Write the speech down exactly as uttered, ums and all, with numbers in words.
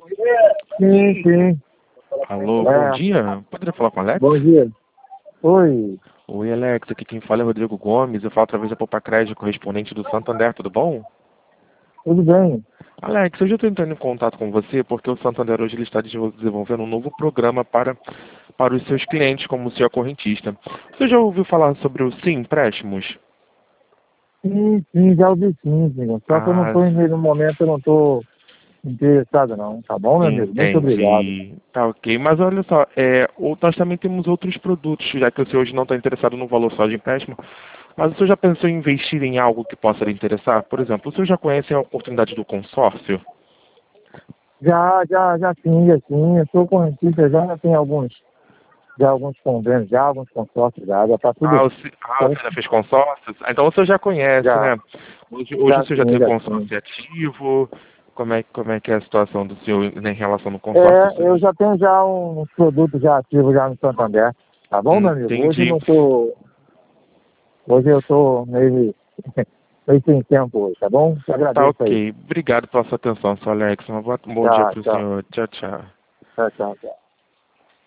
Sim, sim. Alô, É, bom dia. Poderia falar com o Alex? bom dia. Oi, Oi, Alex. Aqui quem fala é Rodrigo Gomes. Eu falo através da Popacred, correspondente do Santander. Tudo bom? tudo bem? Alex, hoje eu estou entrando em contato com você porque o Santander hoje ele está desenvolvendo um novo programa para, para os seus clientes como seu correntista. Você já ouviu falar sobre o Sim Empréstimos? Sim, sim, já ouvi sim, sim. Só que eu não Ah, estou, no momento, eu não estou interessado não. Tá bom, meu amigo? Muito obrigado. entendi. Tá ok. Mas olha só, é, ou- nós também temos outros produtos, já que o senhor hoje não está interessado no valor só de empréstimo. Mas o senhor já pensou em investir em algo que possa lhe interessar? Por exemplo, o senhor já conhece a oportunidade do consórcio? Já, já, já sim, já sim. Eu sou correntista, já, já tem alguns, já alguns convênios, já alguns consórcios, já, já tá Ah, tudo o se- ah, você certo. já fez consórcios? Ah, então o senhor já conhece, Já, né? Hoje, hoje o já senhor já sim, tem já sim. consórcio ativo? Como é, como é que é a situação do senhor em relação no consórcio? É, eu já tenho já uns produtos já ativos já no Santander. Tá bom, meu amigo? Hoje eu Entendi. não tô, hoje eu tô meio, meio sem tempo hoje, tá bom? Te Tá agradeço aí. ok. Obrigado pela sua atenção, senhor Alex. Um bom dia Tchau, para o tchau. senhor. Tchau, tchau. Tchau, tchau, tchau.